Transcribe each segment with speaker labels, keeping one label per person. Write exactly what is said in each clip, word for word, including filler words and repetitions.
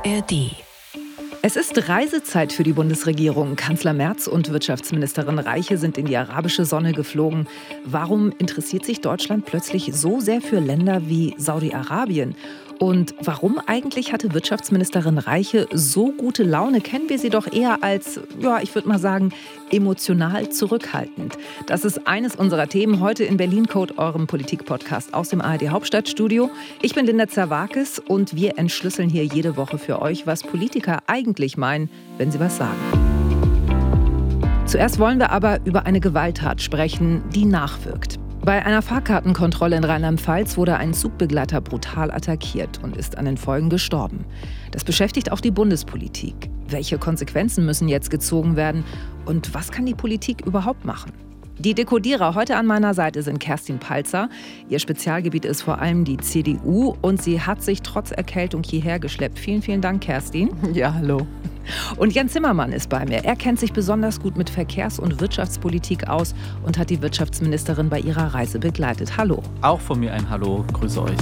Speaker 1: A R D.
Speaker 2: Es ist Reisezeit für die Bundesregierung. Kanzler Merz und Wirtschaftsministerin Reiche sind in die arabische Sonne geflogen. Warum interessiert sich Deutschland plötzlich so sehr für Länder wie Saudi-Arabien? Und warum eigentlich hatte Wirtschaftsministerin Reiche so gute Laune? Kennen wir sie doch eher als, ja, ich würde mal sagen, emotional zurückhaltend. Das ist eines unserer Themen heute in Berlin Code, eurem Politik-Podcast aus dem A R D Hauptstadtstudio. Ich bin Linda Zerwakis und wir entschlüsseln hier jede Woche für euch, was Politiker eigentlich meinen, wenn sie was sagen. Zuerst wollen wir aber über eine Gewalttat sprechen, die nachwirkt. Bei einer Fahrkartenkontrolle in Rheinland-Pfalz wurde ein Zugbegleiter brutal attackiert und ist an den Folgen gestorben. Das beschäftigt auch die Bundespolitik. Welche Konsequenzen müssen jetzt gezogen werden und was kann die Politik überhaupt machen? Die Dekodierer heute an meiner Seite sind Kerstin Palzer. Ihr Spezialgebiet ist vor allem die C D U und sie hat sich trotz Erkältung hierher geschleppt. Vielen, vielen Dank, Kerstin.
Speaker 3: Ja, hallo.
Speaker 2: Und Jan Zimmermann ist bei mir. Er kennt sich besonders gut mit Verkehrs- und Wirtschaftspolitik aus und hat die Wirtschaftsministerin bei ihrer Reise begleitet. Hallo.
Speaker 4: Auch von mir ein Hallo. Grüße euch.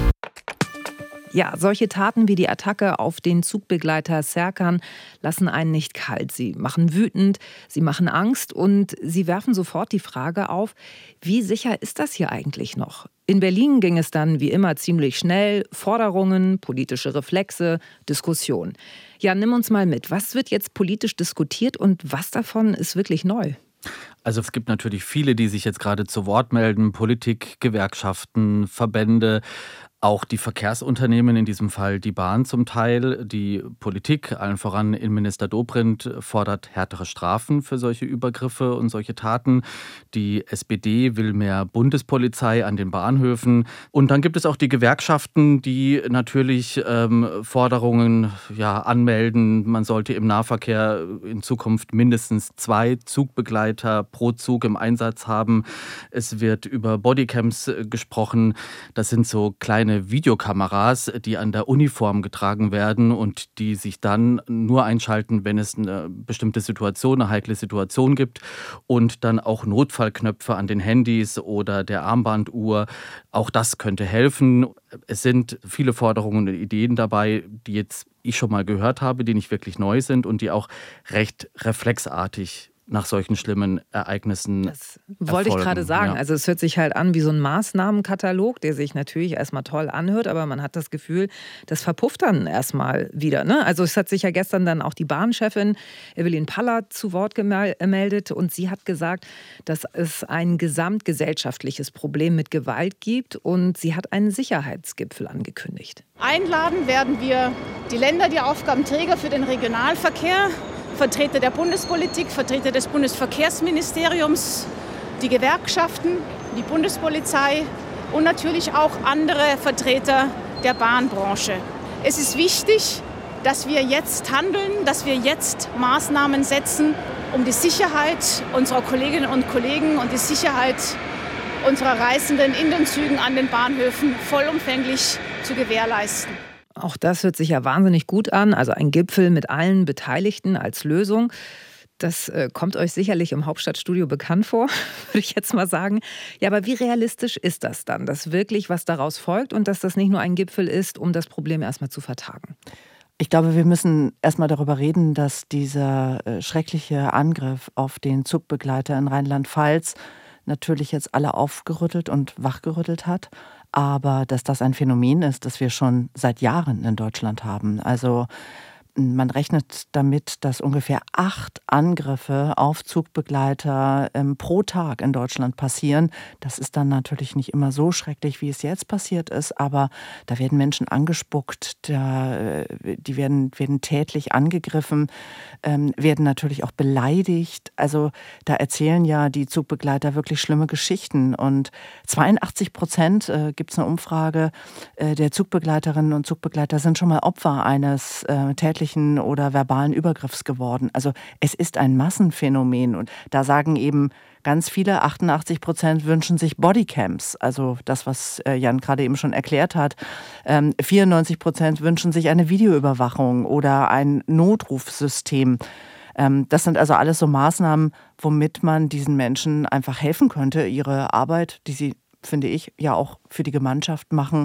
Speaker 2: Ja, solche Taten wie die Attacke auf den Zugbegleiter Serkan lassen einen nicht kalt. Sie machen wütend, sie machen Angst und sie werfen sofort die Frage auf, wie sicher ist das hier eigentlich noch? In Berlin ging es dann wie immer ziemlich schnell. Forderungen, politische Reflexe, Diskussion. Ja, nimm uns mal mit. Was wird jetzt politisch diskutiert und was davon ist wirklich neu?
Speaker 4: Also es gibt natürlich viele, die sich jetzt gerade zu Wort melden. Politik, Gewerkschaften, Verbände. Auch die Verkehrsunternehmen, in diesem Fall die Bahn zum Teil. Die Politik, allen voran Innenminister Dobrindt, fordert härtere Strafen für solche Übergriffe und solche Taten. Die S P D will mehr Bundespolizei an den Bahnhöfen. Und dann gibt es auch die Gewerkschaften, die natürlich ähm, Forderungen ja, anmelden. Man sollte im Nahverkehr in Zukunft mindestens zwei Zugbegleiter pro Zug im Einsatz haben. Es wird über Bodycams gesprochen. Das sind so kleine Videokameras, die an der Uniform getragen werden und die sich dann nur einschalten, wenn es eine bestimmte Situation, eine heikle Situation gibt und dann auch Notfallknöpfe an den Handys oder der Armbanduhr. Auch das könnte helfen. Es sind viele Forderungen und Ideen dabei, die jetzt ich schon mal gehört habe, die nicht wirklich neu sind und die auch recht reflexartig nach solchen schlimmen Ereignissen
Speaker 2: Das wollte
Speaker 4: erfolgen.
Speaker 2: ich gerade sagen.
Speaker 4: Ja.
Speaker 2: Also es hört sich halt an wie so ein Maßnahmenkatalog, der sich natürlich erstmal toll anhört, aber man hat das Gefühl, das verpufft dann erstmal wieder. Ne? Also es hat sich ja gestern dann auch die Bahnchefin Evelyn Pallert zu Wort gemeldet und sie hat gesagt, dass es ein gesamtgesellschaftliches Problem mit Gewalt gibt und sie hat einen Sicherheitsgipfel angekündigt.
Speaker 5: Einladen werden wir die Länder, die Aufgabenträger für den Regionalverkehr, Vertreter der Bundespolitik, Vertreter des Bundesverkehrsministeriums, die Gewerkschaften, die Bundespolizei und natürlich auch andere Vertreter der Bahnbranche. Es ist wichtig, dass wir jetzt handeln, dass wir jetzt Maßnahmen setzen, um die Sicherheit unserer Kolleginnen und Kollegen und die Sicherheit unserer Reisenden in den Zügen an den Bahnhöfen vollumfänglich zu gewährleisten.
Speaker 2: Auch das hört sich ja wahnsinnig gut an. Also ein Gipfel mit allen Beteiligten als Lösung. Das äh, kommt euch sicherlich im Hauptstadtstudio bekannt vor, würde ich jetzt mal sagen. Ja, aber wie realistisch ist das dann, dass wirklich was daraus folgt und dass das nicht nur ein Gipfel ist, um das Problem erstmal zu vertagen?
Speaker 3: Ich glaube, wir müssen erstmal darüber reden, dass dieser äh, schreckliche Angriff auf den Zugbegleiter in Rheinland-Pfalz natürlich jetzt alle aufgerüttelt und wachgerüttelt hat. Aber dass das ein Phänomen ist, das wir schon seit Jahren in Deutschland haben. Also man rechnet damit, dass ungefähr acht Angriffe auf Zugbegleiter ähm, pro Tag in Deutschland passieren. Das ist dann natürlich nicht immer so schrecklich, wie es jetzt passiert ist, aber da werden Menschen angespuckt, da, die werden, werden tätlich angegriffen, ähm, werden natürlich auch beleidigt. Also da erzählen ja die Zugbegleiter wirklich schlimme Geschichten. Und zweiundachtzig Prozent, äh, gibt es eine Umfrage, äh, der Zugbegleiterinnen und Zugbegleiter sind schon mal Opfer eines äh, tätlichen oder verbalen Übergriffs geworden. Also es ist ein Massenphänomen und da sagen eben ganz viele, achtundachtzig Prozent wünschen sich Bodycams, also das, was Jan gerade eben schon erklärt hat. vierundneunzig Prozent wünschen sich eine Videoüberwachung oder ein Notrufsystem. Das sind also alles so Maßnahmen, womit man diesen Menschen einfach helfen könnte, ihre Arbeit, die sie, finde ich, ja auch für die Gemeinschaft machen,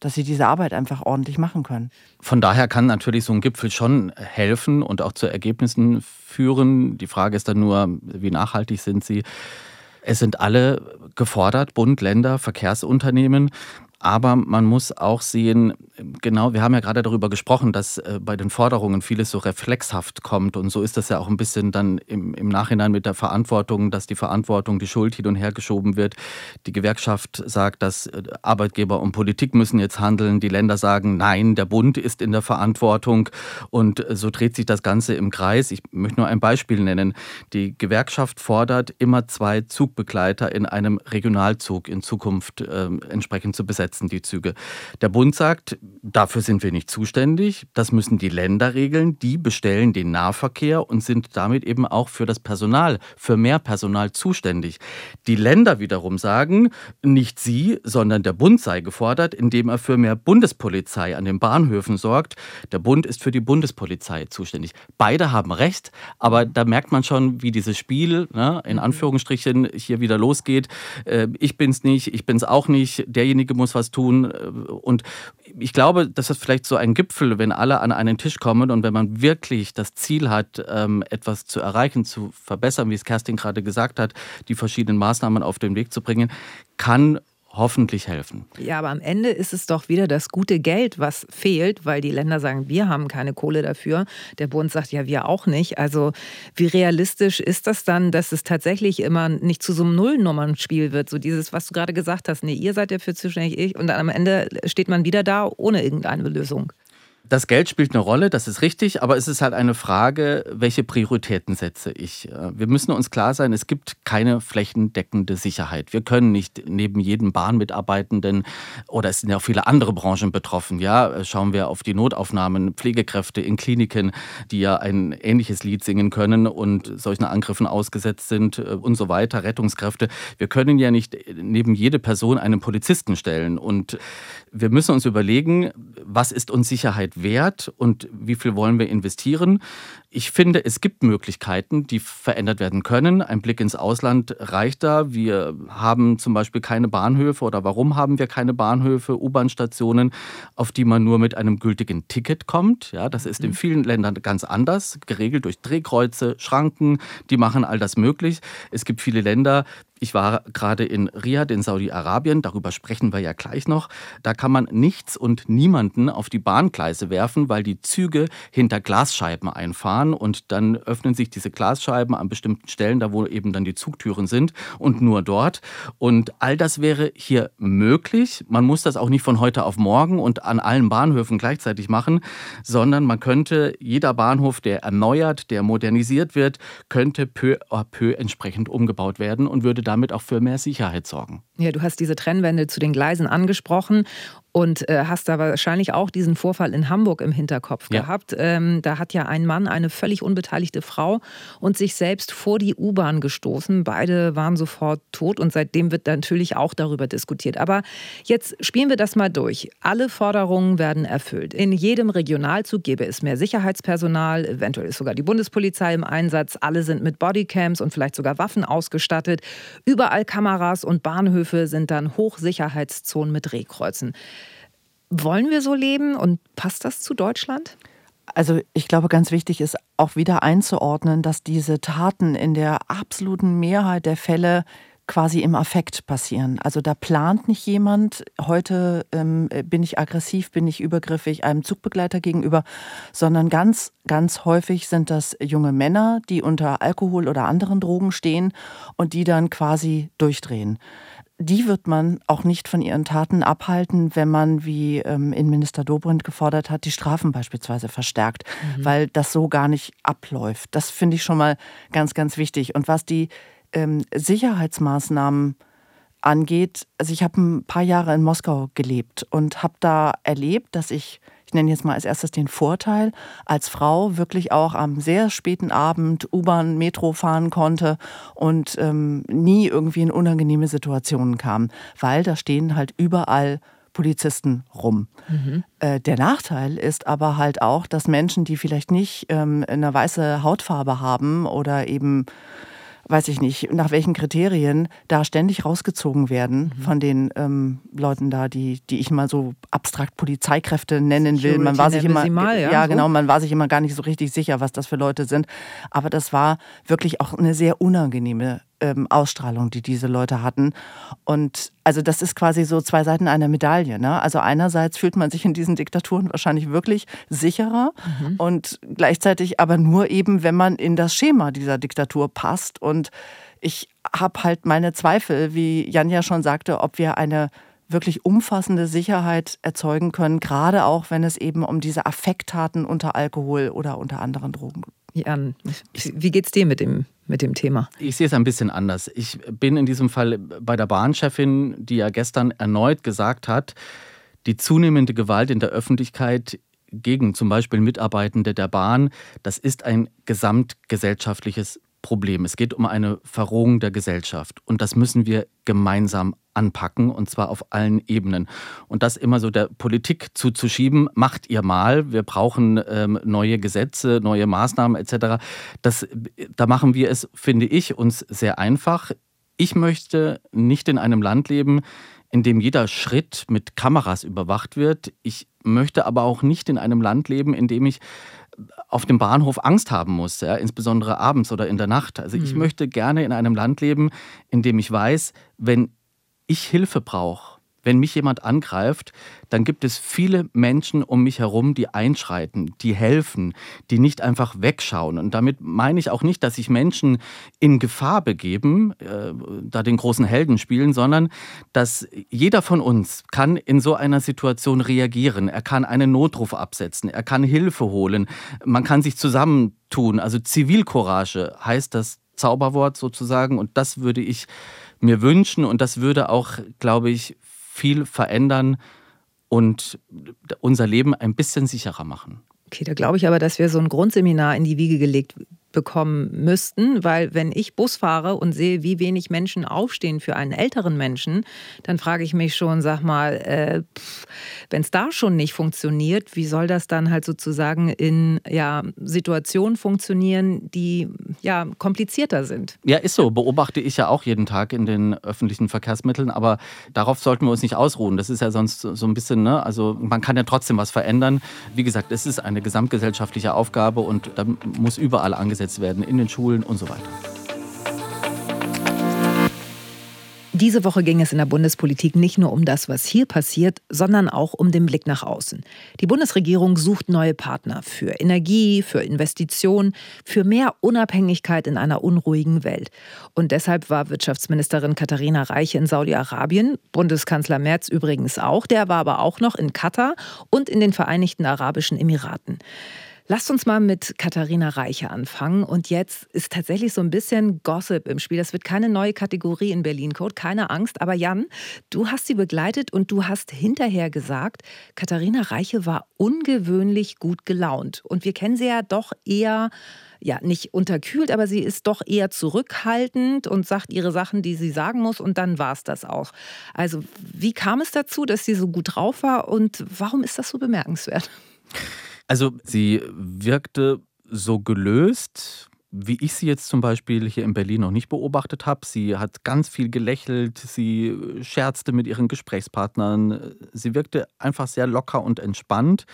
Speaker 3: dass sie diese Arbeit einfach ordentlich machen können.
Speaker 4: Von daher kann natürlich so ein Gipfel schon helfen und auch zu Ergebnissen führen. Die Frage ist dann nur, wie nachhaltig sind sie? Es sind alle gefordert, Bund, Länder, Verkehrsunternehmen. Aber man muss auch sehen, genau, wir haben ja gerade darüber gesprochen, dass bei den Forderungen vieles so reflexhaft kommt. Und so ist das ja auch ein bisschen dann im, im Nachhinein mit der Verantwortung, dass die Verantwortung, die Schuld hin und her geschoben wird. Die Gewerkschaft sagt, dass Arbeitgeber und Politik müssen jetzt handeln. Die Länder sagen, nein, der Bund ist in der Verantwortung. Und so dreht sich das Ganze im Kreis. Ich möchte nur ein Beispiel nennen. Die Gewerkschaft fordert, immer zwei Zugbegleiter in einem Regionalzug in Zukunft äh, entsprechend zu besetzen. Die Züge. Der Bund sagt, dafür sind wir nicht zuständig, das müssen die Länder regeln, die bestellen den Nahverkehr und sind damit eben auch für das Personal, für mehr Personal zuständig. Die Länder wiederum sagen, nicht sie, sondern der Bund sei gefordert, indem er für mehr Bundespolizei an den Bahnhöfen sorgt. Der Bund ist für die Bundespolizei zuständig. Beide haben recht, aber da merkt man schon, wie dieses Spiel, ne, in Anführungsstrichen, hier wieder losgeht. Ich bin's nicht, ich bin's auch nicht, derjenige muss was tun. Und ich glaube, das ist vielleicht so ein Gipfel, wenn alle an einen Tisch kommen und wenn man wirklich das Ziel hat, etwas zu erreichen, zu verbessern, wie es Kerstin gerade gesagt hat, die verschiedenen Maßnahmen auf den Weg zu bringen, kann hoffentlich helfen.
Speaker 2: Ja, aber am Ende ist es doch wieder das gute Geld, was fehlt, weil die Länder sagen, wir haben keine Kohle dafür. Der Bund sagt, ja, wir auch nicht. Also wie realistisch ist das dann, dass es tatsächlich immer nicht zu so einem Nullnummernspiel wird? So dieses, was du gerade gesagt hast, nee, ihr seid dafür zuständig, ich. Und dann am Ende steht man wieder da ohne irgendeine Lösung.
Speaker 4: Das Geld spielt eine Rolle, das ist richtig, aber es ist halt eine Frage, welche Prioritäten setze ich. Wir müssen uns klar sein, es gibt keine flächendeckende Sicherheit. Wir können nicht neben jedem Bahnmitarbeitenden, oder es sind ja auch viele andere Branchen betroffen, ja, schauen wir auf die Notaufnahmen, Pflegekräfte in Kliniken, die ja ein ähnliches Lied singen können und solchen Angriffen ausgesetzt sind und so weiter, Rettungskräfte. Wir können ja nicht neben jede Person einen Polizisten stellen und wir müssen uns überlegen, was ist uns Sicherheit wert und wie viel wollen wir investieren. Ich finde, es gibt Möglichkeiten, die verändert werden können. Ein Blick ins Ausland reicht da. Wir haben zum Beispiel keine Bahnhöfe oder warum haben wir keine Bahnhöfe, U-Bahn-Stationen, auf die man nur mit einem gültigen Ticket kommt. Ja, das ist in vielen Ländern ganz anders, geregelt durch Drehkreuze, Schranken, die machen all das möglich. Es gibt viele Länder, ich war gerade in Riad in Saudi-Arabien, darüber sprechen wir ja gleich noch. Da kann man nichts und niemanden auf die Bahngleise werfen, weil die Züge hinter Glasscheiben einfahren und dann öffnen sich diese Glasscheiben an bestimmten Stellen, da wo eben dann die Zugtüren sind und nur dort. Und all das wäre hier möglich. Man muss das auch nicht von heute auf morgen und an allen Bahnhöfen gleichzeitig machen, sondern man könnte, jeder Bahnhof, der erneuert, der modernisiert wird, könnte peu à peu entsprechend umgebaut werden und würde damit auch für mehr Sicherheit sorgen.
Speaker 2: Ja, du hast diese Trennwände zu den Gleisen angesprochen und äh, hast da wahrscheinlich auch diesen Vorfall in Hamburg im Hinterkopf
Speaker 4: ja.
Speaker 2: gehabt. Ähm, da hat ja ein Mann eine völlig unbeteiligte Frau und sich selbst vor die U-Bahn gestoßen. Beide waren sofort tot und seitdem wird natürlich auch darüber diskutiert. Aber jetzt spielen wir das mal durch. Alle Forderungen werden erfüllt. In jedem Regionalzug gäbe es mehr Sicherheitspersonal, eventuell ist sogar die Bundespolizei im Einsatz. Alle sind mit Bodycams und vielleicht sogar Waffen ausgestattet. Überall Kameras und Bahnhöfe sind dann Hochsicherheitszonen mit Drehkreuzen. Wollen wir so leben und passt das zu Deutschland?
Speaker 3: Also ich glaube, ganz wichtig ist auch wieder einzuordnen, dass diese Taten in der absoluten Mehrheit der Fälle quasi im Affekt passieren. Also da plant nicht jemand, heute ähm, bin ich aggressiv, bin ich übergriffig einem Zugbegleiter gegenüber, sondern ganz, ganz häufig sind das junge Männer, die unter Alkohol oder anderen Drogen stehen und die dann quasi durchdrehen. Die wird man auch nicht von ihren Taten abhalten, wenn man, wie ähm, Innenminister Dobrindt gefordert hat, die Strafen beispielsweise verstärkt, mhm. weil das so gar nicht abläuft. Das finde ich schon mal ganz, ganz wichtig. Und was die ähm, Sicherheitsmaßnahmen angeht, also ich habe ein paar Jahre in Moskau gelebt und habe da erlebt, dass ich, ich nenne jetzt mal als erstes den Vorteil, als Frau wirklich auch am sehr späten Abend U-Bahn, Metro fahren konnte und ähm, nie irgendwie in unangenehme Situationen kam, weil da stehen halt überall Polizisten rum. Mhm. Äh, der Nachteil ist aber halt auch, dass Menschen, die vielleicht nicht ähm, eine weiße Hautfarbe haben oder eben weiß ich nicht, nach welchen Kriterien da ständig rausgezogen werden mhm. von den ähm, Leuten da, die, die ich mal so abstrakt Polizeikräfte nennen will. Man war sich immer,
Speaker 2: mal, ja,
Speaker 3: ja
Speaker 2: so.
Speaker 3: genau, man war sich immer gar nicht so richtig sicher, was das für Leute sind. Aber das war wirklich auch eine sehr unangenehme ähm, Ausstrahlung, die diese Leute hatten. Und also das ist quasi so zwei Seiten einer Medaille. Ne? Also einerseits fühlt man sich in diesen Diktaturen wahrscheinlich wirklich sicherer mhm. und gleichzeitig aber nur eben, wenn man in das Schema dieser Diktatur passt. Und ich habe halt meine Zweifel, wie Jan ja schon sagte, ob wir eine wirklich umfassende Sicherheit erzeugen können, gerade auch, wenn es eben um diese Affekttaten unter Alkohol oder unter anderen Drogen geht.
Speaker 2: Jan, wie geht's dir mit dem, mit dem Thema?
Speaker 4: Ich sehe es ein bisschen anders. Ich bin in diesem Fall bei der Bahnchefin, die ja gestern erneut gesagt hat, die zunehmende Gewalt in der Öffentlichkeit gegen zum Beispiel Mitarbeitende der Bahn, das ist ein gesamtgesellschaftliches Problem. Es geht um eine Verrohung der Gesellschaft und das müssen wir gemeinsam anpacken und zwar auf allen Ebenen. Und das immer so der Politik zuzuschieben, macht ihr mal, wir brauchen ähm, neue Gesetze, neue Maßnahmen et cetera. Das, da machen wir es, finde ich, uns sehr einfach. Ich möchte nicht in einem Land leben, in dem jeder Schritt mit Kameras überwacht wird. Ich möchte aber auch nicht in einem Land leben, in dem ich auf dem Bahnhof Angst haben muss, ja, insbesondere abends oder in der Nacht. Also ich mhm. möchte gerne in einem Land leben, in dem ich weiß, wenn ich Hilfe brauche, wenn mich jemand angreift, dann gibt es viele Menschen um mich herum, die einschreiten, die helfen, die nicht einfach wegschauen. Und damit meine ich auch nicht, dass sich Menschen in Gefahr begeben, äh, da den großen Helden spielen, sondern dass jeder von uns kann in so einer Situation reagieren. Er kann einen Notruf absetzen, er kann Hilfe holen, man kann sich zusammentun. Also Zivilcourage heißt das Zauberwort sozusagen. Und das würde ich mir wünschen und das würde auch, glaube ich, viel verändern und unser Leben ein bisschen sicherer machen.
Speaker 2: Okay, da glaube ich aber, dass wir so ein Grundseminar in die Wiege gelegt bekommen müssten, weil wenn ich Bus fahre und sehe, wie wenig Menschen aufstehen für einen älteren Menschen, dann frage ich mich schon, sag mal, äh, wenn es da schon nicht funktioniert, wie soll das dann halt sozusagen in ja, Situationen funktionieren, die ja komplizierter sind?
Speaker 4: Ja, ist so. Beobachte ich ja auch jeden Tag in den öffentlichen Verkehrsmitteln, aber darauf sollten wir uns nicht ausruhen. Das ist ja sonst so ein bisschen, ne, also man kann ja trotzdem was verändern. Wie gesagt, es ist eine gesamtgesellschaftliche Aufgabe und da muss überall angesetzt werden, in den Schulen und so weiter.
Speaker 2: Diese Woche ging es in der Bundespolitik nicht nur um das, was hier passiert, sondern auch um den Blick nach außen. Die Bundesregierung sucht neue Partner für Energie, für Investitionen, für mehr Unabhängigkeit in einer unruhigen Welt. Und deshalb war Wirtschaftsministerin Katharina Reiche in Saudi-Arabien, Bundeskanzler Merz übrigens auch, der war aber auch noch in Katar und in den Vereinigten Arabischen Emiraten. Lasst uns mal mit Katharina Reiche anfangen. Und jetzt ist tatsächlich so ein bisschen Gossip im Spiel. Das wird keine neue Kategorie in Berlin Code, keine Angst. Aber Jan, du hast sie begleitet und du hast hinterher gesagt, Katharina Reiche war ungewöhnlich gut gelaunt. Und wir kennen sie ja doch eher, ja nicht unterkühlt, aber sie ist doch eher zurückhaltend und sagt ihre Sachen, die sie sagen muss. Und dann war es das auch. Also wie kam es dazu, dass sie so gut drauf war und warum ist das so bemerkenswert?
Speaker 4: Also sie wirkte so gelöst, wie ich sie jetzt zum Beispiel hier in Berlin noch nicht beobachtet habe. Sie hat ganz viel gelächelt, sie scherzte mit ihren Gesprächspartnern. Sie wirkte einfach sehr locker und entspannt.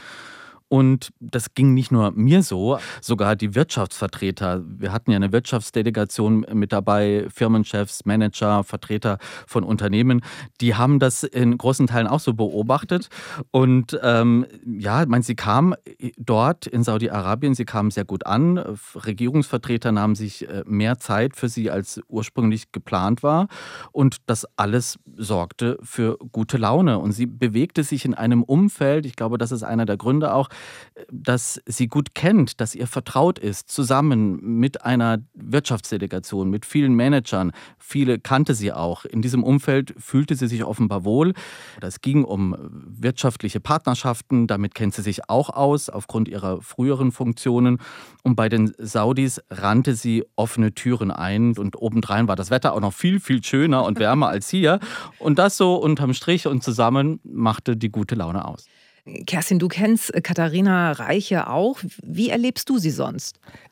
Speaker 4: Und das ging nicht nur mir so, sogar die Wirtschaftsvertreter. Wir hatten ja eine Wirtschaftsdelegation mit dabei, Firmenchefs, Manager, Vertreter von Unternehmen. Die haben das in großen Teilen auch so beobachtet. Und ähm, ja, ich meine, sie kam dort in Saudi-Arabien, sie kam sehr gut an. Regierungsvertreter nahmen sich mehr Zeit für sie, als ursprünglich geplant war. Und das alles sorgte für gute Laune. Und sie bewegte sich in einem Umfeld, ich glaube, das ist einer der Gründe auch, dass sie gut kennt, dass ihr vertraut ist, zusammen mit einer Wirtschaftsdelegation, mit vielen Managern. Viele kannte sie auch. In diesem Umfeld fühlte sie sich offenbar wohl. Es ging um wirtschaftliche Partnerschaften, damit kennt sie sich auch aus, aufgrund ihrer früheren Funktionen. Und bei den Saudis rannte sie offene Türen ein. Und obendrein war das Wetter auch noch viel, viel schöner und wärmer als hier. Und das so unterm Strich und zusammen machte die gute Laune aus.
Speaker 2: Kerstin, du kennst Katharina Reiche auch. Wie erlebst du sie sonst?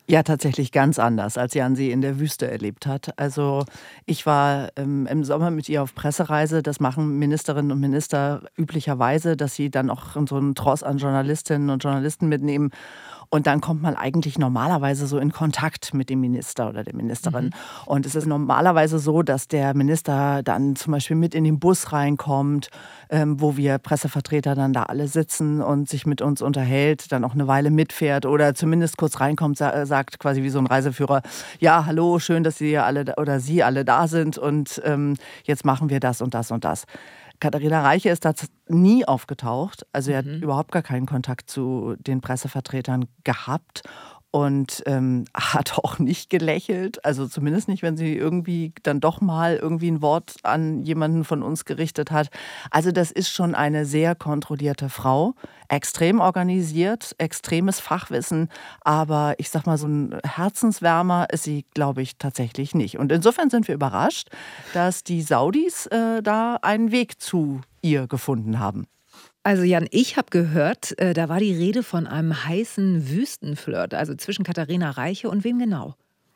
Speaker 3: Ja, tatsächlich ganz anders, als Jan sie in der Wüste erlebt hat. Also ich war ähm, im Sommer mit ihr auf Pressereise. Das machen Ministerinnen und Minister üblicherweise, dass sie dann auch so einen Tross an Journalistinnen und Journalisten mitnehmen. Und dann kommt man eigentlich normalerweise so in Kontakt mit dem Minister oder der Ministerin. Mhm. Und es ist normalerweise so, dass der Minister dann zum Beispiel mit in den Bus reinkommt, ähm, wo wir Pressevertreter dann da alle sitzen und sich mit uns unterhält, dann auch eine Weile mitfährt oder zumindest kurz reinkommt, sa- sagt quasi wie so ein Reiseführer, ja, hallo, schön, dass Sie alle da- oder Sie alle da sind und ähm, jetzt machen wir das und das und das. Katharina Reiche ist da nie aufgetaucht. Also er hat mhm. überhaupt gar keinen Kontakt zu den Pressevertretern gehabt und ähm, hat auch nicht gelächelt. Also zumindest nicht, wenn sie irgendwie dann doch mal irgendwie ein Wort an jemanden von uns gerichtet hat. Also das ist schon eine sehr kontrollierte Frau. Extrem organisiert, extremes Fachwissen. Aber ich sag mal, so ein Herzenswärmer ist sie, glaube ich, tatsächlich nicht. Und insofern sind wir überrascht, dass die Saudis äh, da einen Weg zu ihr gefunden haben.
Speaker 2: Also Jan, ich habe gehört, äh, da war die Rede von einem heißen Wüstenflirt, also zwischen Katharina Reiche und wem genau?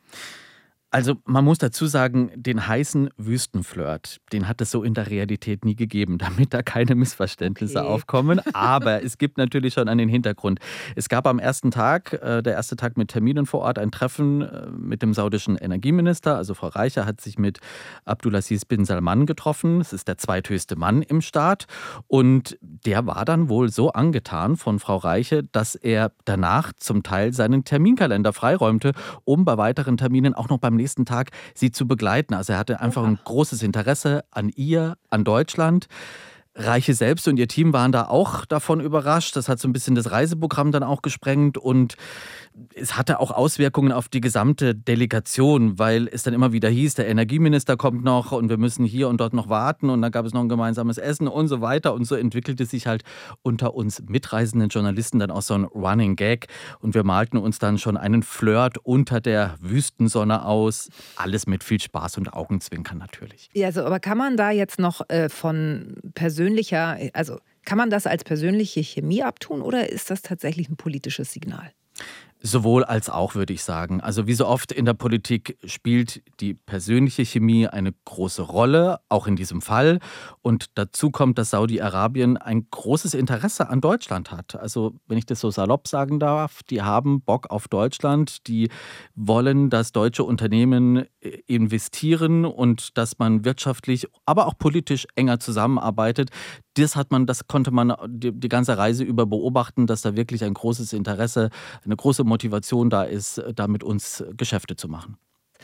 Speaker 4: Also man muss dazu sagen, den heißen Wüstenflirt, den hat es so in der Realität nie gegeben, damit da keine Missverständnisse okay. aufkommen. Aber es gibt natürlich schon einen Hintergrund. Es gab am ersten Tag, äh, der erste Tag mit Terminen vor Ort, ein Treffen äh, mit dem saudischen Energieminister. Also Frau Reiche hat sich mit Abdulaziz bin Salman getroffen. Das ist der zweithöchste Mann im Staat. Und der war dann wohl so angetan von Frau Reiche, dass er danach zum Teil seinen Terminkalender freiräumte, um bei weiteren Terminen auch noch beim nächsten Tag sie zu begleiten. Also er hatte einfach ein großes Interesse an ihr, an Deutschland. Reiche selbst und ihr Team waren da auch davon überrascht. Das hat so ein bisschen das Reiseprogramm dann auch gesprengt und es hatte auch Auswirkungen auf die gesamte Delegation, weil es dann immer wieder hieß, der Energieminister kommt noch und wir müssen hier und dort noch warten und dann gab es noch ein gemeinsames Essen und so weiter und so entwickelte sich halt unter uns mitreisenden Journalisten dann auch so ein Running Gag und wir malten uns dann schon einen Flirt unter der Wüstensonne aus. Alles mit viel Spaß und Augenzwinkern natürlich.
Speaker 2: Ja, also, aber kann man da jetzt noch äh, von persönlicher, also kann man das als persönliche Chemie abtun oder ist das tatsächlich ein politisches Signal?
Speaker 4: Sowohl als auch, würde ich sagen. Also wie so oft in der Politik spielt die persönliche Chemie eine große Rolle, auch in diesem Fall. Und dazu kommt, dass Saudi-Arabien ein großes Interesse an Deutschland hat. Also wenn ich das so salopp sagen darf, die haben Bock auf Deutschland, die wollen, dass deutsche Unternehmen investieren und dass man wirtschaftlich, aber auch politisch enger zusammenarbeitet. Das hat man, das konnte man die, die ganze Reise über beobachten, dass da wirklich ein großes Interesse, eine große Motivation da ist, da mit uns Geschäfte zu machen.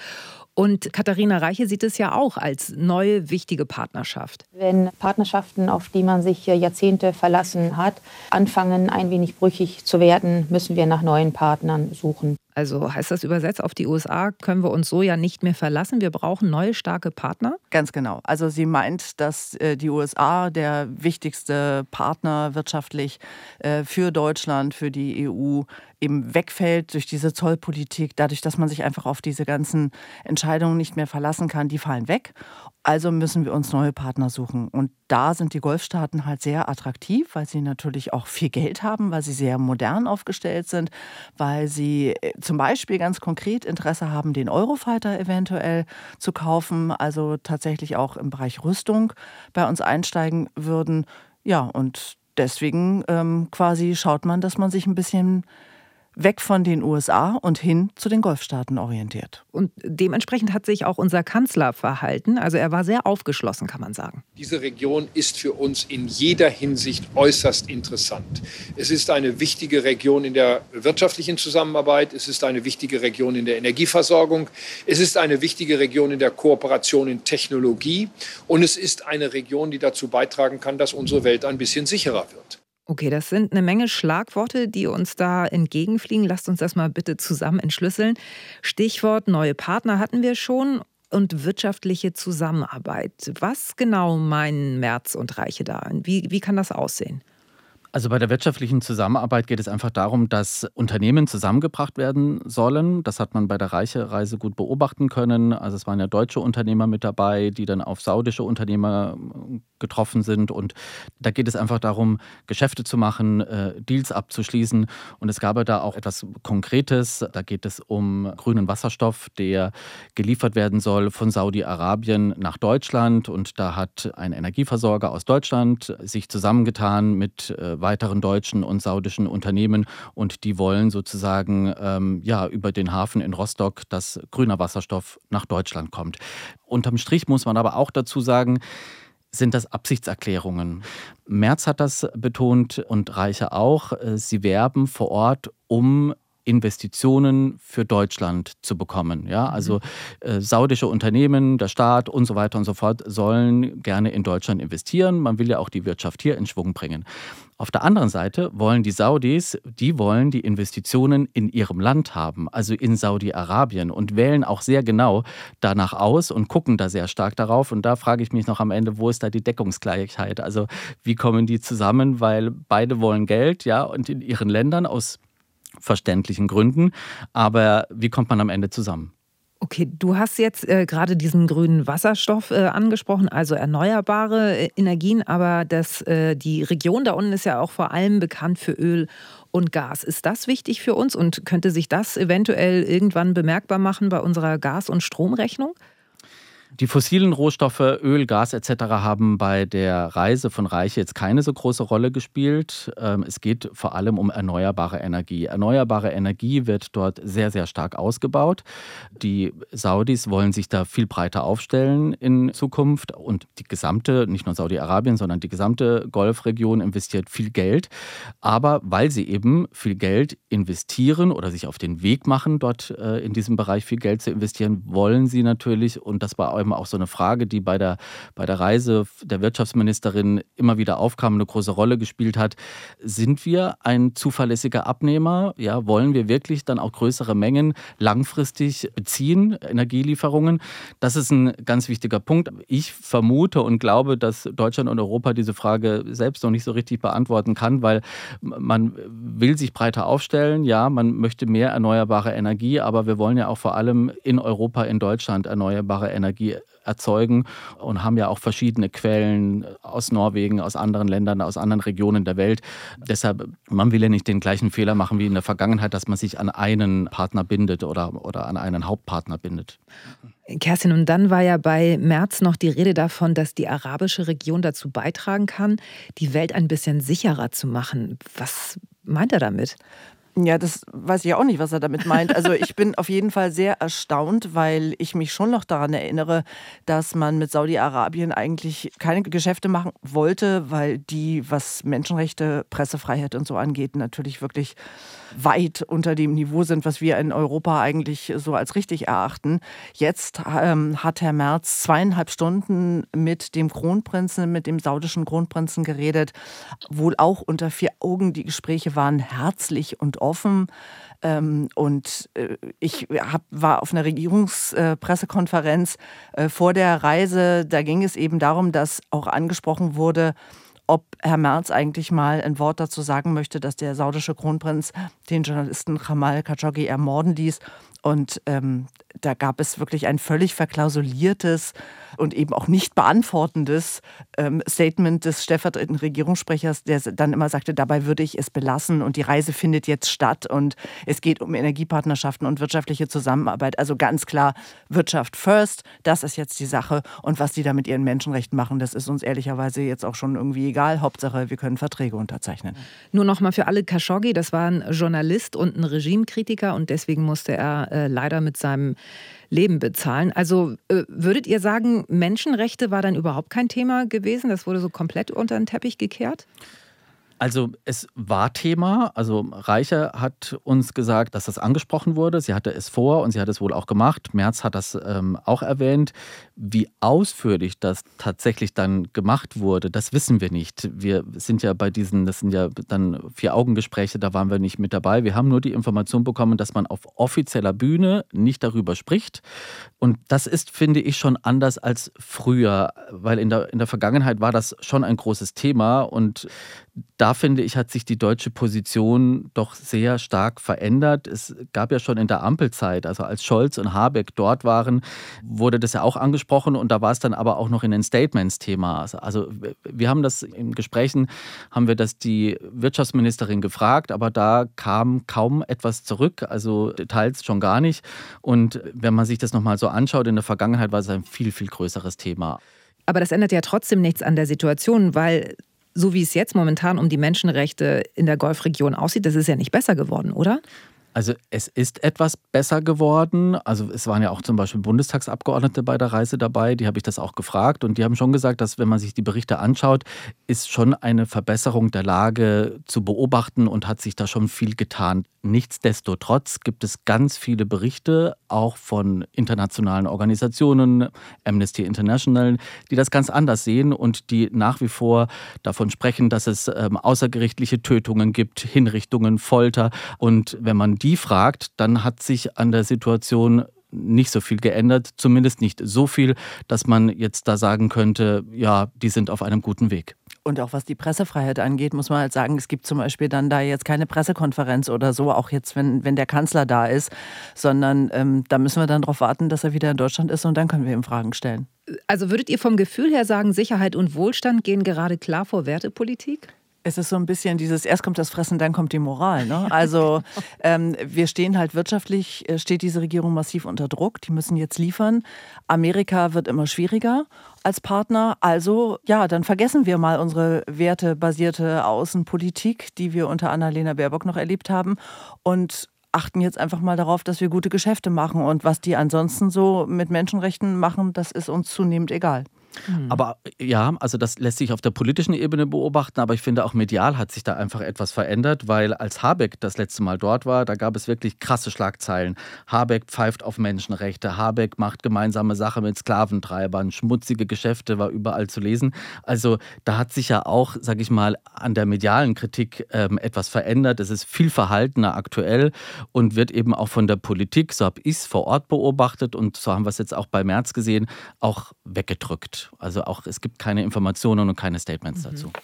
Speaker 2: Und Katharina Reiche sieht es ja auch als neue, wichtige Partnerschaft.
Speaker 1: Wenn Partnerschaften, auf die man sich Jahrzehnte verlassen hat, anfangen ein wenig brüchig zu werden, müssen wir nach neuen Partnern suchen.
Speaker 2: Also heißt das übersetzt, auf die U S A können wir uns so ja nicht mehr verlassen. Wir brauchen neue, starke Partner?
Speaker 3: Ganz genau. Also sie meint, dass die U S A der wichtigste Partner wirtschaftlich für Deutschland, für die E U eben wegfällt durch diese Zollpolitik, dadurch, dass man sich einfach auf diese ganzen Entscheidungen nicht mehr verlassen kann, die fallen weg. Also müssen wir uns neue Partner suchen. Und da sind die Golfstaaten halt sehr attraktiv, weil sie natürlich auch viel Geld haben, weil sie sehr modern aufgestellt sind, weil sie zum Beispiel ganz konkret Interesse haben, den Eurofighter eventuell zu kaufen, also tatsächlich auch im Bereich Rüstung bei uns einsteigen würden. Ja, und deswegen ähm, quasi schaut man, dass man sich ein bisschen weg von den U S A und hin zu den Golfstaaten orientiert.
Speaker 2: Und dementsprechend hat sich auch unser Kanzler verhalten. Also er war sehr aufgeschlossen, kann man sagen.
Speaker 6: Diese Region ist für uns in jeder Hinsicht äußerst interessant. Es ist eine wichtige Region in der wirtschaftlichen Zusammenarbeit. Es ist eine wichtige Region in der Energieversorgung. Es ist eine wichtige Region in der Kooperation in Technologie. Und es ist eine Region, die dazu beitragen kann, dass unsere Welt ein bisschen sicherer wird.
Speaker 2: Okay, das sind eine Menge Schlagworte, die uns da entgegenfliegen. Lasst uns das mal bitte zusammen entschlüsseln. Stichwort neue Partner hatten wir schon und wirtschaftliche Zusammenarbeit. Was genau meinen Merz und Reiche da? Wie, wie kann das aussehen?
Speaker 4: Also bei der wirtschaftlichen Zusammenarbeit geht es einfach darum, dass Unternehmen zusammengebracht werden sollen. Das hat man bei der Reiche-Reise gut beobachten können. Also es waren ja deutsche Unternehmer mit dabei, die dann auf saudische Unternehmer getroffen sind. Und da geht es einfach darum, Geschäfte zu machen, Deals abzuschließen. Und es gab da auch etwas Konkretes. Da geht es um grünen Wasserstoff, der geliefert werden soll von Saudi-Arabien nach Deutschland. Und da hat ein Energieversorger aus Deutschland sich zusammengetan mit weiteren deutschen und saudischen Unternehmen und die wollen sozusagen ähm, ja, über den Hafen in Rostock, dass grüner Wasserstoff nach Deutschland kommt. Unterm Strich muss man aber auch dazu sagen, sind das Absichtserklärungen. Merz hat das betont und Reiche auch. Sie werben vor Ort, um Investitionen für Deutschland zu bekommen. Ja, also äh, saudische Unternehmen, der Staat und so weiter und so fort sollen gerne in Deutschland investieren. Man will ja auch die Wirtschaft hier in Schwung bringen. Auf der anderen Seite wollen die Saudis, die wollen die Investitionen in ihrem Land haben, also in Saudi-Arabien und wählen auch sehr genau danach aus und gucken da sehr stark darauf. Und da frage ich mich noch am Ende, wo ist da die Deckungsgleichheit? Also wie kommen die zusammen? Weil beide wollen Geld, ja, und in ihren Ländern aus verständlichen Gründen. Aber wie kommt man am Ende zusammen?
Speaker 2: Okay, du hast jetzt äh, gerade diesen grünen Wasserstoff äh, angesprochen, also erneuerbare äh, Energien, aber das, äh, die Region da unten ist ja auch vor allem bekannt für Öl und Gas. Ist das wichtig für uns und könnte sich das eventuell irgendwann bemerkbar machen bei unserer Gas- und Stromrechnung?
Speaker 4: Die fossilen Rohstoffe, Öl, Gas et cetera haben bei der Reise von Reiche jetzt keine so große Rolle gespielt. Es geht vor allem um erneuerbare Energie. Erneuerbare Energie wird dort sehr, sehr stark ausgebaut. Die Saudis wollen sich da viel breiter aufstellen in Zukunft und die gesamte, nicht nur Saudi-Arabien, sondern die gesamte Golfregion investiert viel Geld. Aber weil sie eben viel Geld investieren oder sich auf den Weg machen, dort in diesem Bereich viel Geld zu investieren, wollen sie natürlich, und das war auch so eine Frage, die bei der, bei der Reise der Wirtschaftsministerin immer wieder aufkam, eine große Rolle gespielt hat. Sind wir ein zuverlässiger Abnehmer? Ja, wollen wir wirklich dann auch größere Mengen langfristig beziehen, Energielieferungen? Das ist ein ganz wichtiger Punkt. Ich vermute und glaube, dass Deutschland und Europa diese Frage selbst noch nicht so richtig beantworten kann, weil man will sich breiter aufstellen. Ja, man möchte mehr erneuerbare Energie, aber wir wollen ja auch vor allem in Europa, in Deutschland erneuerbare Energie erzeugen und haben ja auch verschiedene Quellen aus Norwegen, aus anderen Ländern, aus anderen Regionen der Welt. Deshalb, man will ja nicht den gleichen Fehler machen wie in der Vergangenheit, dass man sich an einen Partner bindet oder, oder an einen Hauptpartner bindet.
Speaker 2: Kerstin, und dann war ja bei Merz noch die Rede davon, dass die arabische Region dazu beitragen kann, die Welt ein bisschen sicherer zu machen. Was meint er damit?
Speaker 3: Ja, das weiß ich auch nicht, was er damit meint. Also ich bin auf jeden Fall sehr erstaunt, weil ich mich schon noch daran erinnere, dass man mit Saudi-Arabien eigentlich keine Geschäfte machen wollte, weil die, was Menschenrechte, Pressefreiheit und so angeht, natürlich wirklich weit unter dem Niveau sind, was wir in Europa eigentlich so als richtig erachten. Jetzt ähm, hat Herr Merz zweieinhalb Stunden mit dem Kronprinzen, mit dem saudischen Kronprinzen geredet, wohl auch unter vier Augen. Die Gespräche waren herzlich und offen. Ähm, und äh, ich hab, war auf einer Regierungspressekonferenz äh, vor der Reise. Da ging es eben darum, dass auch angesprochen wurde, ob Herr Merz eigentlich mal ein Wort dazu sagen möchte, dass der saudische Kronprinz den Journalisten Jamal Khashoggi ermorden ließ. Und ähm, da gab es wirklich ein völlig verklausuliertes und eben auch nicht beantwortendes ähm, Statement des stellvertretenden Regierungssprechers, der dann immer sagte, dabei würde ich es belassen und die Reise findet jetzt statt und es geht um Energiepartnerschaften und wirtschaftliche Zusammenarbeit. Also ganz klar, Wirtschaft first, das ist jetzt die Sache und was die da mit ihren Menschenrechten machen, das ist uns ehrlicherweise jetzt auch schon irgendwie egal. Hauptsache, wir können Verträge unterzeichnen.
Speaker 2: Nur noch mal für alle, Khashoggi, das war ein Journalist und ein Regimekritiker und deswegen musste er äh, leider mit seinem Leben bezahlen. Also äh, würdet ihr sagen, Menschenrechte war dann überhaupt kein Thema gewesen? Das wurde so komplett unter den Teppich gekehrt?
Speaker 4: Also es war Thema. Also Reiche hat uns gesagt, dass das angesprochen wurde. Sie hatte es vor und sie hat es wohl auch gemacht. Merz hat das ähm, auch erwähnt. Wie ausführlich das tatsächlich dann gemacht wurde, das wissen wir nicht. Wir sind ja bei diesen, das sind ja dann Vier-Augen-Gespräche, da waren wir nicht mit dabei. Wir haben nur die Information bekommen, dass man auf offizieller Bühne nicht darüber spricht. Und das ist, finde ich, schon anders als früher, weil in der, in der Vergangenheit war das schon ein großes Thema und da finde ich, hat sich die deutsche Position doch sehr stark verändert. Es gab ja schon in der Ampelzeit, also als Scholz und Habeck dort waren, wurde das ja auch angesprochen und da war es dann aber auch noch in den Statements Thema. Also wir haben das in Gesprächen, haben wir das die Wirtschaftsministerin gefragt, aber da kam kaum etwas zurück, also Details schon gar nicht. Und wenn man sich das nochmal so anschaut, in der Vergangenheit war es ein viel, viel größeres Thema.
Speaker 2: Aber das ändert ja trotzdem nichts an der Situation, weil so wie es jetzt momentan um die Menschenrechte in der Golfregion aussieht, das ist ja nicht besser geworden, oder?
Speaker 4: Also es ist etwas besser geworden. Also es waren ja auch zum Beispiel Bundestagsabgeordnete bei der Reise dabei, die habe ich das auch gefragt und die haben schon gesagt, dass wenn man sich die Berichte anschaut, ist schon eine Verbesserung der Lage zu beobachten und hat sich da schon viel getan. Nichtsdestotrotz gibt es ganz viele Berichte, auch von internationalen Organisationen, Amnesty International, die das ganz anders sehen und die nach wie vor davon sprechen, dass es ähm, außergerichtliche Tötungen gibt, Hinrichtungen, Folter. Und wenn man die fragt, dann hat sich an der Situation nicht so viel geändert, zumindest nicht so viel, dass man jetzt da sagen könnte, ja, die sind auf einem guten Weg.
Speaker 3: Und auch was die Pressefreiheit angeht, muss man halt sagen, es gibt zum Beispiel dann da jetzt keine Pressekonferenz oder so, auch jetzt, wenn, wenn der Kanzler da ist, sondern ähm, da müssen wir dann darauf warten, dass er wieder in Deutschland ist und dann können wir ihm Fragen stellen.
Speaker 2: Also würdet ihr vom Gefühl her sagen, Sicherheit und Wohlstand gehen gerade klar vor Wertepolitik?
Speaker 3: Es ist so ein bisschen dieses, erst kommt das Fressen, dann kommt die Moral. Ne? Also ähm, wir stehen halt wirtschaftlich, steht diese Regierung massiv unter Druck. Die müssen jetzt liefern. Amerika wird immer schwieriger als Partner. Also ja, dann vergessen wir mal unsere wertebasierte Außenpolitik, die wir unter Annalena Baerbock noch erlebt haben und achten jetzt einfach mal darauf, dass wir gute Geschäfte machen. Und was die ansonsten so mit Menschenrechten machen, das ist uns zunehmend egal.
Speaker 4: Aber ja, also das lässt sich auf der politischen Ebene beobachten, aber ich finde auch medial hat sich da einfach etwas verändert, weil als Habeck das letzte Mal dort war, da gab es wirklich krasse Schlagzeilen. Habeck pfeift auf Menschenrechte, Habeck macht gemeinsame Sache mit Sklaventreibern, schmutzige Geschäfte war überall zu lesen. Also da hat sich ja auch, sag ich mal, an der medialen Kritik ähm, etwas verändert. Es ist viel verhaltener aktuell und wird eben auch von der Politik, so habe ich es vor Ort beobachtet und so haben wir es jetzt auch bei Merz gesehen, auch weggedrückt. Also auch es gibt keine Informationen und keine Statements mhm. dazu.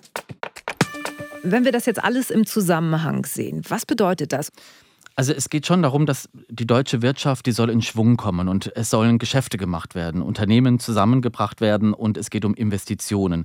Speaker 2: Wenn wir das jetzt alles im Zusammenhang sehen, was bedeutet das?
Speaker 4: Also es geht schon darum, dass die deutsche Wirtschaft, die soll in Schwung kommen und es sollen Geschäfte gemacht werden, Unternehmen zusammengebracht werden und es geht um Investitionen.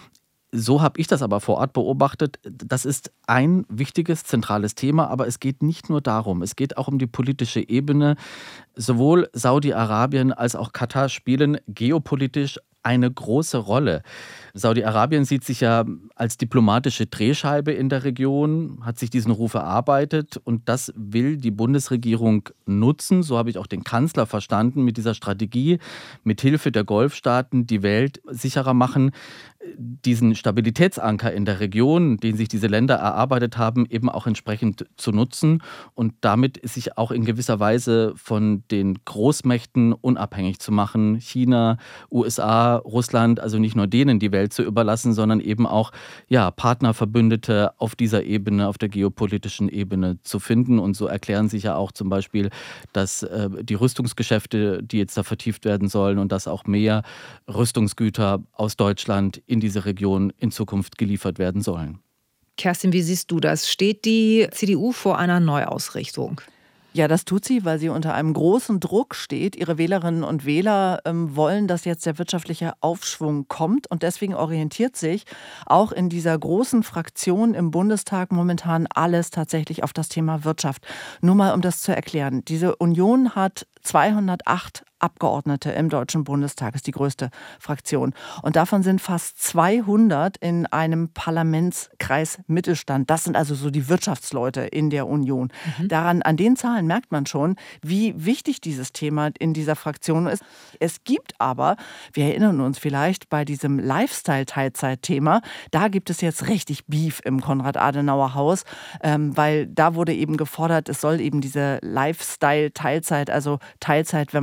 Speaker 4: So habe ich das aber vor Ort beobachtet. Das ist ein wichtiges, zentrales Thema, aber es geht nicht nur darum. Es geht auch um die politische Ebene. Sowohl Saudi-Arabien als auch Katar spielen geopolitisch eine große Rolle. Saudi-Arabien sieht sich ja als diplomatische Drehscheibe in der Region, hat sich diesen Ruf erarbeitet und das will die Bundesregierung nutzen. So habe ich auch den Kanzler verstanden mit dieser Strategie, mit Hilfe der Golfstaaten die Welt sicherer machen, diesen Stabilitätsanker in der Region, den sich diese Länder erarbeitet haben, eben auch entsprechend zu nutzen und damit sich auch in gewisser Weise von den Großmächten unabhängig zu machen. China, U S A, Russland, also nicht nur denen die Welt zu überlassen, sondern eben auch ja, Partnerverbündete auf dieser Ebene, auf der geopolitischen Ebene zu finden. Und so erklären sich ja auch zum Beispiel, dass äh, die Rüstungsgeschäfte, die jetzt da vertieft werden sollen und dass auch mehr Rüstungsgüter aus Deutschland in diese Region in Zukunft geliefert werden sollen.
Speaker 2: Kerstin, wie siehst du das? Steht die C D U vor einer Neuausrichtung?
Speaker 3: Ja, das tut sie, weil sie unter einem großen Druck steht. Ihre Wählerinnen und Wähler ähm, wollen, dass jetzt der wirtschaftliche Aufschwung kommt. Und deswegen orientiert sich auch in dieser großen Fraktion im Bundestag momentan alles tatsächlich auf das Thema Wirtschaft. Nur mal, um das zu erklären. Diese Union hat zweihundertacht Abgeordnete im Deutschen Bundestag, ist die größte Fraktion. Und davon sind fast zweihundert in einem Parlamentskreis Mittelstand. Das sind also so die Wirtschaftsleute in der Union. Mhm. Daran, an den Zahlen merkt man schon, wie wichtig dieses Thema in dieser Fraktion ist. Es gibt aber, wir erinnern uns vielleicht bei diesem Lifestyle-Teilzeit-Thema, da gibt es jetzt richtig Beef im Konrad-Adenauer-Haus, ähm, weil da wurde eben gefordert, es soll eben diese Lifestyle-Teilzeit, also Teilzeit, wenn man sich nicht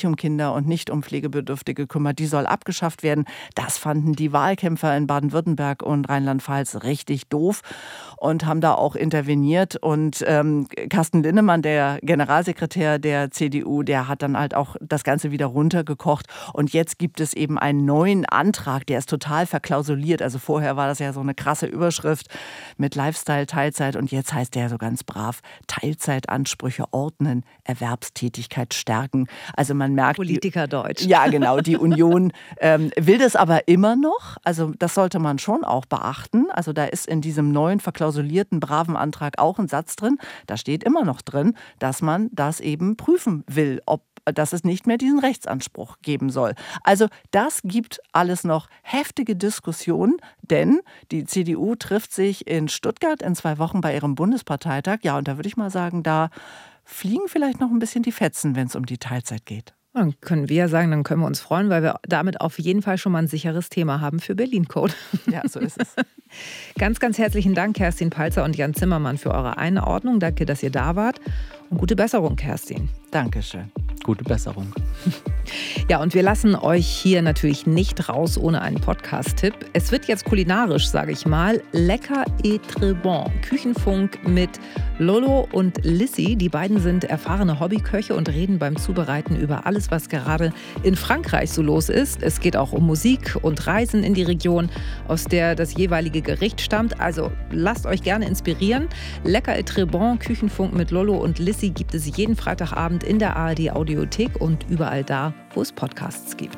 Speaker 3: nicht um Kinder und nicht um Pflegebedürftige kümmert, die soll abgeschafft werden. Das fanden die Wahlkämpfer in Baden-Württemberg und Rheinland-Pfalz richtig doof und haben da auch interveniert. Und ähm, Carsten Linnemann, der Generalsekretär der C D U, der hat dann halt auch das Ganze wieder runtergekocht. Und jetzt gibt es eben einen neuen Antrag, der ist total verklausuliert. Also vorher war das ja so eine krasse Überschrift mit Lifestyle, Teilzeit. Und jetzt heißt der so ganz brav, Teilzeitansprüche ordnen, Erwerbstätigkeit stärken. Also man merkt...
Speaker 2: Politikerdeutsch.
Speaker 3: Ja, genau. Die Union ähm, will das aber immer noch. Also das sollte man schon auch beachten. Also da ist in diesem neuen verklausulierten, braven Antrag auch ein Satz drin. Da steht immer noch drin, dass man das eben prüfen will, ob dass es nicht mehr diesen Rechtsanspruch geben soll. Also das gibt alles noch heftige Diskussionen, denn die C D U trifft sich in Stuttgart in zwei Wochen bei ihrem Bundesparteitag. Ja, und da würde ich mal sagen, da fliegen vielleicht noch ein bisschen die Fetzen, wenn es um die Teilzeit geht.
Speaker 2: Dann können wir ja sagen, dann können wir uns freuen, weil wir damit auf jeden Fall schon mal ein sicheres Thema haben für Berlin Code.
Speaker 3: Ja, so ist es.
Speaker 2: Ganz, ganz herzlichen Dank, Kerstin Palzer und Jan Zimmermann, für eure Einordnung. Danke, dass ihr da wart. Und gute Besserung, Kerstin.
Speaker 3: Dankeschön.
Speaker 4: Gute Besserung.
Speaker 2: Ja, und wir lassen euch hier natürlich nicht raus ohne einen Podcast-Tipp. Es wird jetzt kulinarisch, sage ich mal. Lecker et très bon. Küchenfunk mit Lolo und Lissy. Die beiden sind erfahrene Hobbyköche und reden beim Zubereiten über alles, was gerade in Frankreich so los ist. Es geht auch um Musik und Reisen in die Region, aus der das jeweilige Gericht stammt. Also lasst euch gerne inspirieren. Lecker et très bon. Küchenfunk mit Lolo und Lissy gibt es jeden Freitagabend in der A R D-Audiothek und überall da, wo es Podcasts gibt.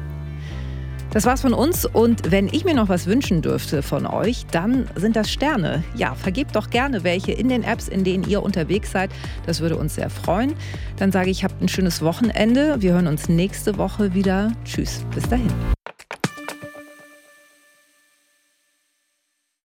Speaker 2: Das war's von uns und wenn ich mir noch was wünschen dürfte von euch, dann sind das Sterne. Ja, vergebt doch gerne welche in den Apps, in denen ihr unterwegs seid. Das würde uns sehr freuen. Dann sage ich, habt ein schönes Wochenende. Wir hören uns nächste Woche wieder. Tschüss, bis dahin.